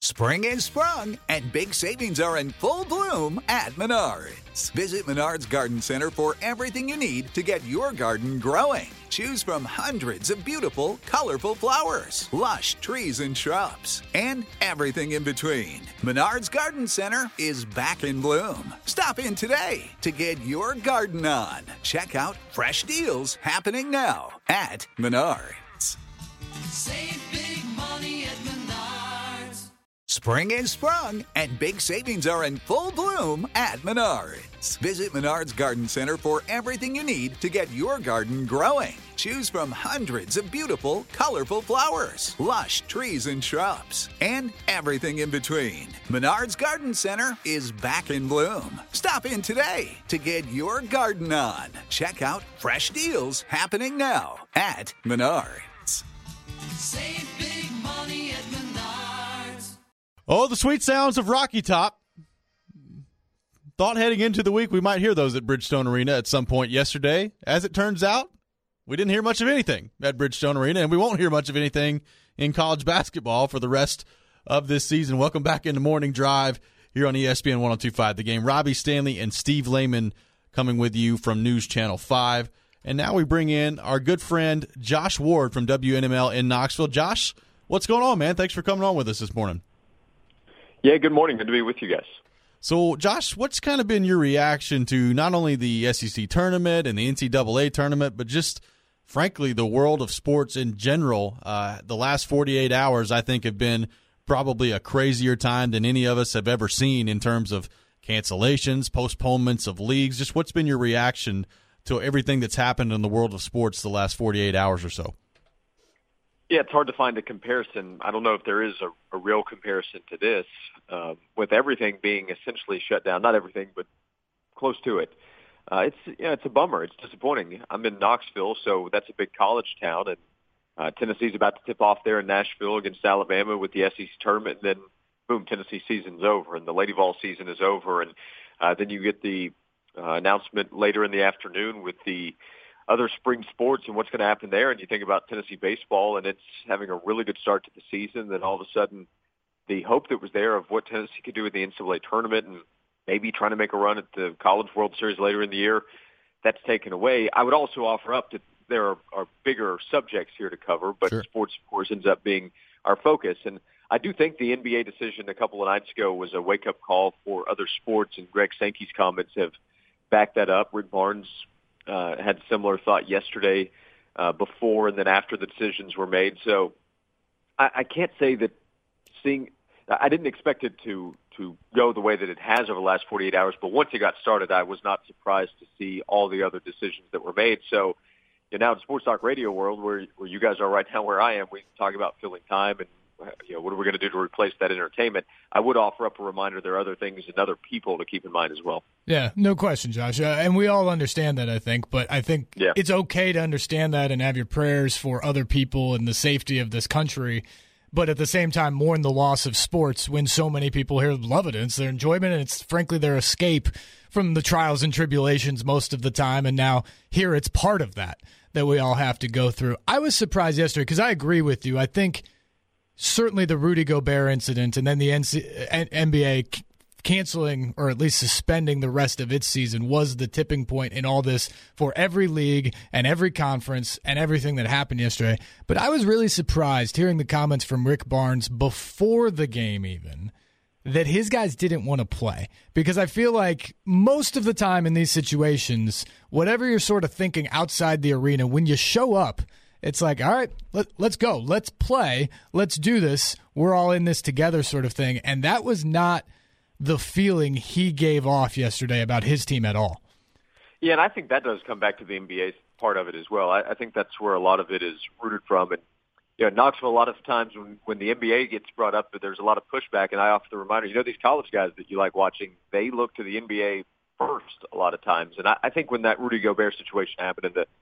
Spring is sprung, and big savings are in full bloom at Menards. Visit Menards Garden Center for everything you need to get your garden growing. Choose from hundreds of beautiful, colorful flowers, lush trees and shrubs, and everything in between. Menards Garden Center is back in bloom. Stop in today to get your garden on. Check out fresh deals happening now at Menards. Save big money at Menards. Spring is sprung, and big savings are in full bloom at Menards. Visit Menards Garden Center for everything you need to get your garden growing. Choose from hundreds of beautiful, colorful flowers, lush trees and shrubs, and everything in between. Menards Garden Center is back in bloom. Stop in today to get your garden on. Check out fresh deals happening now at Menards. Save big money at Menards. Oh, the sweet sounds of Rocky Top. Thought heading into the week we might hear those at Bridgestone Arena at some point yesterday. As it turns out, we didn't hear much of anything at Bridgestone Arena, and we won't hear much of anything in college basketball for the rest of this season. Welcome back into Morning Drive here on ESPN 102.5 The Game. Robbie Stanley and Steve Lehman coming with you from News Channel 5. And now we bring in our good friend Josh Ward from WNML in Knoxville. Josh, what's going on, man? Thanks for coming on with us this morning. Yeah, good morning. Good to be with you guys. So, Josh, what's kind of been your reaction to not only the SEC tournament and the NCAA tournament, but just, frankly, the world of sports in general? The last 48 hours, I think, have been probably a crazier time than any of us have ever seen in terms of cancellations, postponements of leagues. Just what's been your reaction to everything that's happened in the world of sports the last 48 hours or so? Yeah, it's hard to find a comparison. I don't know if there is a real comparison to this, with everything being essentially shut down. Not everything, but close to it. It's a bummer. It's disappointing. I'm in Knoxville, so that's a big college town, and Tennessee's about to tip off there in Nashville against Alabama with the SEC tournament, and then, boom, Tennessee season's over, and the Lady Vol season is over, and then you get the announcement later in the afternoon with the other spring sports and what's going to happen there. And you think about Tennessee baseball, and it's having a really good start to the season. Then all of a sudden, the hope that was there of what Tennessee could do with the NCAA tournament and maybe trying to make a run at the College World Series later in the year, that's taken away. I would also offer up that there are bigger subjects here to cover, but Sure. Sports, of course, ends up being our focus. And I do think the NBA decision a couple of nights ago was a wake-up call for other sports, and Greg Sankey's comments have backed that up. Rick Barnes had a similar thought yesterday before and then after the decisions were made. So I can't say that I didn't expect it to go the way that it has over the last 48 hours, but once it got started, I was not surprised to see all the other decisions that were made. So now in Sports Talk Radio world, where you guys are right now, where I am, we talk about filling time and what are we going to do to replace that entertainment. I would offer up a reminder there are other things and other people to keep in mind as well. Yeah, no question, Josh. And we all understand that, I think. But I think it's okay to understand that and have your prayers for other people and the safety of this country. But at the same time, mourn the loss of sports when so many people here love it. And it's their enjoyment, and it's, frankly, their escape from the trials and tribulations most of the time. And now here it's part of that we all have to go through. I was surprised yesterday because I agree with you. I think certainly the Rudy Gobert incident and then the NBA canceling or at least suspending the rest of its season was the tipping point in all this for every league and every conference and everything that happened yesterday. But I was really surprised hearing the comments from Rick Barnes before the game even that his guys didn't want to play, because I feel like most of the time in these situations, whatever you're sort of thinking outside the arena, when you show up, it's like, all right, let's go. Let's play. Let's do this. We're all in this together sort of thing. And that was not the feeling he gave off yesterday about his team at all. Yeah, and I think that does come back to the NBA's part of it as well. I think that's where a lot of it is rooted from. And Knoxville, a lot of times when the NBA gets brought up, there's a lot of pushback, and I offer the reminder, these college guys that you like watching, they look to the NBA first a lot of times. And I think when that Rudy Gobert situation happened and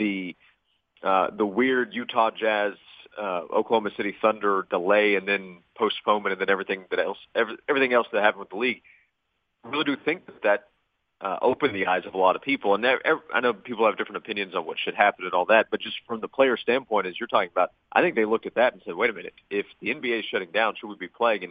the weird Utah Jazz, Oklahoma City Thunder delay and then postponement and then everything else that happened with the league, I really do think that opened the eyes of a lot of people. And I know people have different opinions on what should happen and all that, but just from the player standpoint, as you're talking about, I think they looked at that and said, wait a minute, if the NBA is shutting down, should we be playing? And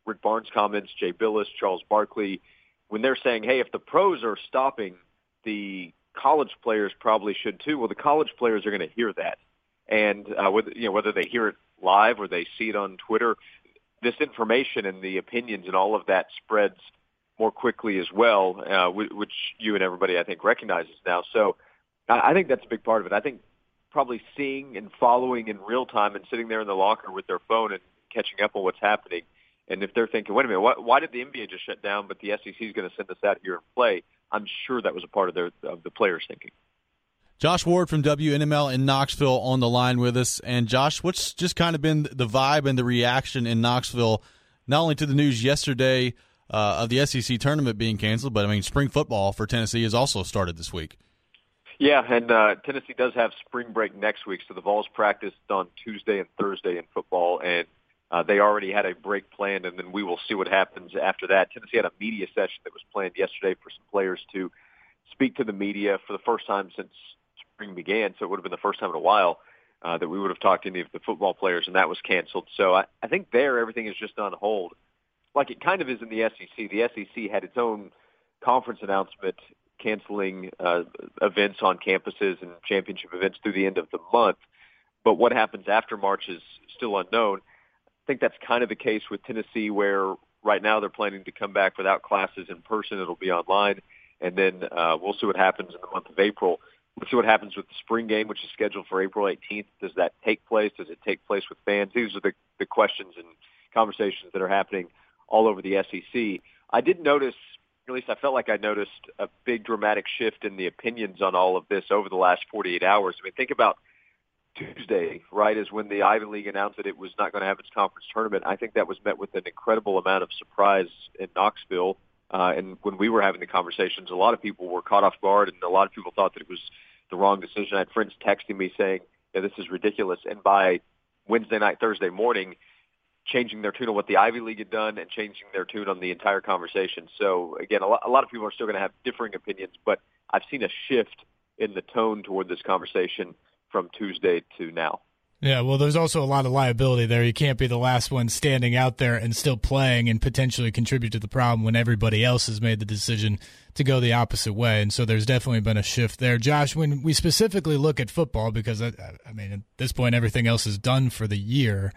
Rick Barnes' comments, Jay Billis, Charles Barkley, when they're saying, hey, if the pros are stopping, the college players probably should too. Well, the college players are going to hear that. And whether they hear it live or they see it on Twitter, this information and the opinions and all of that spreads more quickly as well, which you and everybody, I think, recognizes now. So I think that's a big part of it. I think probably seeing and following in real time and sitting there in the locker with their phone and catching up on what's happening. And if they're thinking, wait a minute, why did the NBA just shut down, but the SEC is going to send us out here and play? I'm sure that was a part of the players' thinking. Josh Ward from WNML in Knoxville on the line with us. And Josh, what's just kind of been the vibe and the reaction in Knoxville, not only to the news yesterday of the SEC tournament being canceled, but I mean, spring football for Tennessee has also started this week. Yeah, and Tennessee does have spring break next week, so the Vols practiced on Tuesday and Thursday in football, and they already had a break planned, and then we will see what happens after that. Tennessee had a media session that was planned yesterday for some players to speak to the media for the first time since spring began, so it would have been the first time in a while that we would have talked to any of the football players, and that was canceled. So I think there everything is just on hold, like it kind of is in the SEC. The SEC had its own conference announcement canceling events on campuses and championship events through the end of the month. But what happens after March is still unknown. I think that's kind of the case with Tennessee, where right now they're planning to come back without classes in person. It'll be online. And then we'll see what happens in the month of April. We'll see what happens with the spring game, which is scheduled for April 18th. Does that take place? Does it take place with fans? These are the questions and conversations that are happening all over the SEC. I did notice, at least I felt like I noticed, a big dramatic shift in the opinions on all of this over the last 48 hours. I mean, think about Tuesday, right, is when the Ivy League announced that it was not going to have its conference tournament. I think that was met with an incredible amount of surprise in Knoxville. And when we were having the conversations, a lot of people were caught off guard, and a lot of people thought that it was the wrong decision. I had friends texting me saying, yeah, this is ridiculous. And by Wednesday night, Thursday morning, changing their tune on what the Ivy League had done and changing their tune on the entire conversation. So, again, a lot of people are still going to have differing opinions, but I've seen a shift in the tone toward this conversation from Tuesday to now. Yeah, well, there's also a lot of liability there. You can't be the last one standing out there and still playing and potentially contribute to the problem when everybody else has made the decision to go the opposite way. And so there's definitely been a shift there. Josh, when we specifically look at football, because, I mean, at this point everything else is done for the year,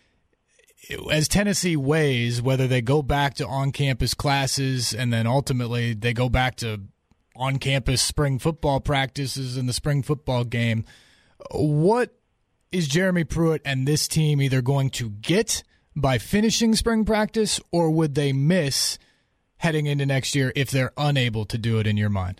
as Tennessee weighs whether they go back to on-campus classes and then ultimately they go back to on-campus spring football practices and the spring football game, what is Jeremy Pruitt and this team either going to get by finishing spring practice, or would they miss heading into next year if they're unable to do it, in your mind?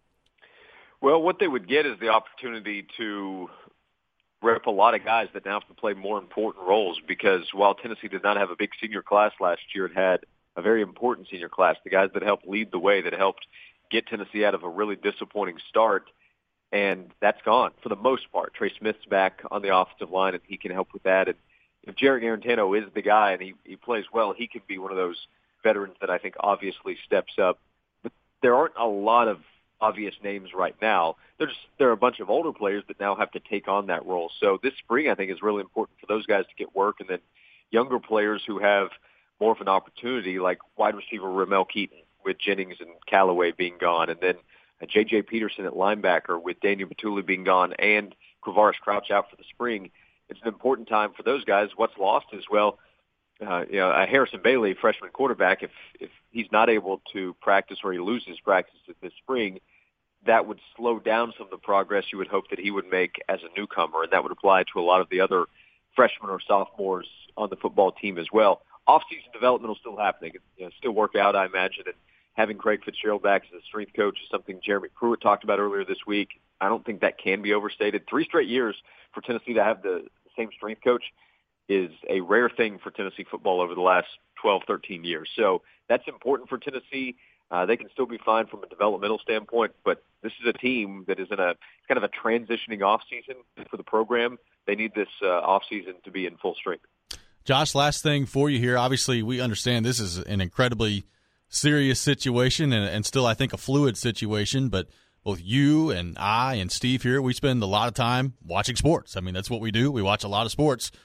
Well, what they would get is the opportunity to rep a lot of guys that now have to play more important roles, because while Tennessee did not have a big senior class last year, it had a very important senior class, the guys that helped lead the way, that helped get Tennessee out of a really disappointing start. And that's gone for the most part. Trey Smith's back on the offensive line, and he can help with that. And if Jarrett Garantano is the guy and he plays well, he could be one of those veterans that I think obviously steps up. But there aren't a lot of obvious names right now. There are a bunch of older players that now have to take on that role. So this spring, I think, is really important for those guys to get work, and then younger players who have more of an opportunity, like wide receiver Ramel Keaton with Jennings and Callaway being gone, and then J.J. Peterson at linebacker with Daniel Batuli being gone and Quavaris Crouch out for the spring. It's an important time for those guys. What's lost is, well, Harrison Bailey, freshman quarterback, if he's not able to practice or he loses practice this spring, that would slow down some of the progress you would hope that he would make as a newcomer, and that would apply to a lot of the other freshmen or sophomores on the football team as well. Off-season development will still happen. Still work out, I imagine, and having Craig Fitzgerald back as a strength coach is something Jeremy Pruitt talked about earlier this week. I don't think that can be overstated. 3 straight years for Tennessee to have the same strength coach is a rare thing for Tennessee football over the last 12, 13 years. So that's important for Tennessee. They can still be fine from a developmental standpoint, but this is a team that is in a kind of a transitioning offseason for the program. They need this offseason to be in full strength. Josh, last thing for you here. Obviously, we understand this is an incredibly serious situation and still, I think, a fluid situation, but both you and I and Steve here, we spend a lot of time watching sports. I mean, that's what we do. We watch a lot of sports.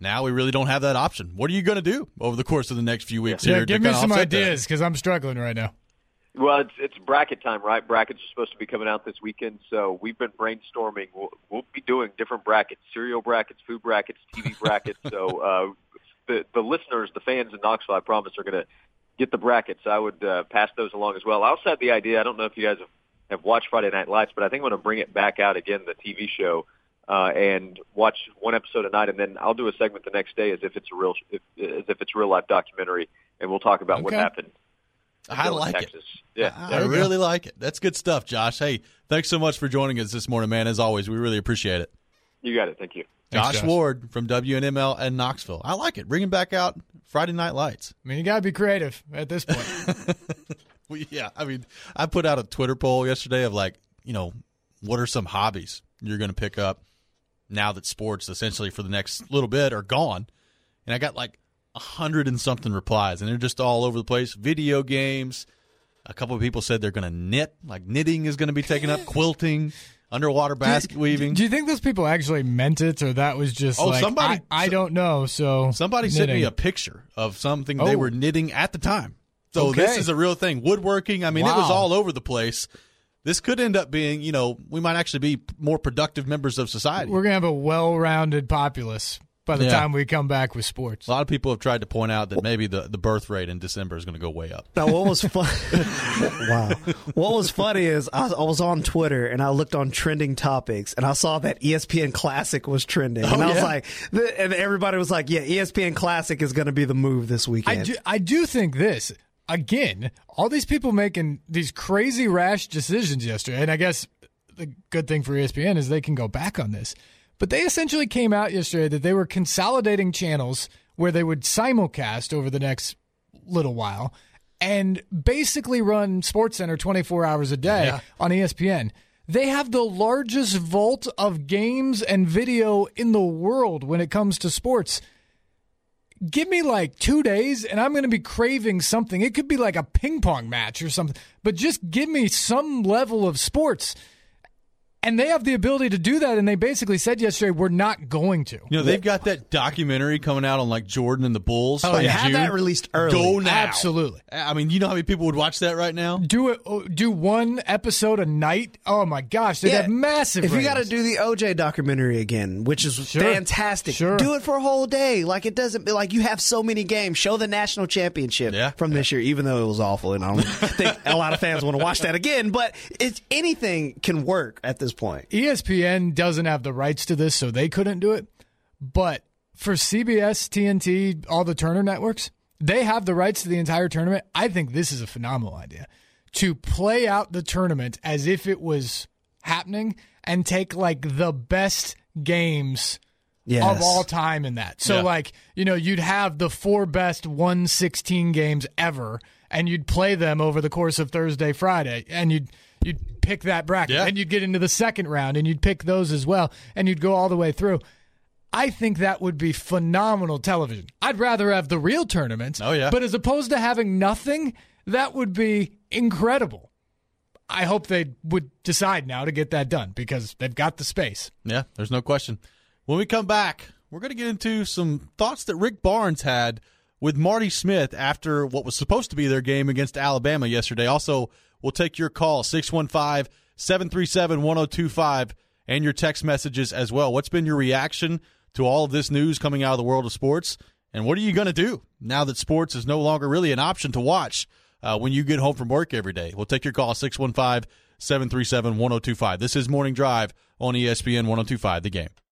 Now we really don't have that option. What are you going to do over the course of the next few weeks? Yeah, here give me some ideas because I'm struggling right now. Well, it's bracket time, right? Brackets are supposed to be coming out this weekend, so we've been brainstorming. We'll be doing different brackets, cereal brackets, food brackets, TV brackets. So the listeners, the fans in Knoxville, I promise, are going to get the brackets. I would pass those along as well. I also had the idea, I don't know if you guys have watched Friday Night Lights, but I think I'm going to bring it back out again, the TV show, and watch one episode a night, and then I'll do a segment the next day as if it's a real life documentary, and we'll talk about what happened. I like Texas. it. Yeah, I really like it. That's good stuff, Josh. Hey, thanks so much for joining us this morning, man. As always, we really appreciate it. You got it. Thank you. Josh Ward from WNML and Knoxville. I like it. Bringing back out Friday Night Lights. I mean, you got to be creative at this point. Well, yeah, I mean, I put out a Twitter poll yesterday of like, what are some hobbies you're going to pick up now that sports essentially for the next little bit are gone? And I got like 100 and something replies, and they're just all over the place. Video games. A couple of people said they're going to knit, like knitting is going to be taken up, quilting, underwater basket weaving. Do you think those people actually meant it, or that was just somebody? I don't know. So somebody sent me a picture of something they were knitting at the time. So this is a real thing. Woodworking. I mean, It was all over the place. This could end up being, we might actually be more productive members of society. We're going to have a well-rounded populace by the time we come back with sports. A lot of people have tried to point out that maybe the birth rate in December is going to go way up. Now, what was fun? Wow. What was funny is I was on Twitter and I looked on trending topics and I saw that ESPN Classic was trending, and I was like, and everybody was like, "Yeah, ESPN Classic is going to be the move this weekend." I do think this. Again, all these people making these crazy rash decisions yesterday, and I guess the good thing for ESPN is they can go back on this. But they essentially came out yesterday that they were consolidating channels where they would simulcast over the next little while and basically run SportsCenter 24 hours a day on ESPN. They have the largest vault of games and video in the world when it comes to sports. Give me like 2 days and I'm going to be craving something. It could be like a ping pong match or something, but just give me some level of sports. And they have the ability to do that, and they basically said yesterday, we're not going to. They've got that documentary coming out on like Jordan and the Bulls. Oh, yeah. Have that released early. Go now. Absolutely. I mean, you know how many people would watch that right now? Do one episode a night? Oh, my gosh. They'd have massive If ratings. you got to do the OJ documentary again, which is fantastic, do it for a whole day. Like, it doesn't be like you have so many games. Show the national championship from this year, even though it was awful. And I don't think a lot of fans want to watch that again. But anything can work at this point. ESPN doesn't have the rights to this, so they couldn't do it. But for CBS, TNT, all the Turner networks, they have the rights to the entire tournament. I think this is a phenomenal idea. To play out the tournament as if it was happening and take like the best games of all time in that. So you'd have the 4 best 1/16 games ever, and you'd play them over the course of Thursday, Friday, and you'd pick that bracket. And you'd get into the second round, and you'd pick those as well, and you'd go all the way through. I think that would be phenomenal television. I'd rather have the real tournament. But as opposed to having nothing, that would be incredible. I hope they would decide now to get that done because they've got the space. Yeah, there's no question. When we come back, we're going to get into some thoughts that Rick Barnes had with Marty Smith after what was supposed to be their game against Alabama yesterday. Also, we'll take your call, 615-737-1025, and your text messages as well. What's been your reaction to all of this news coming out of the world of sports? And what are you going to do now that sports is no longer really an option to watch when you get home from work every day? We'll take your call, 615-737-1025. This is Morning Drive on ESPN 1025, The Game.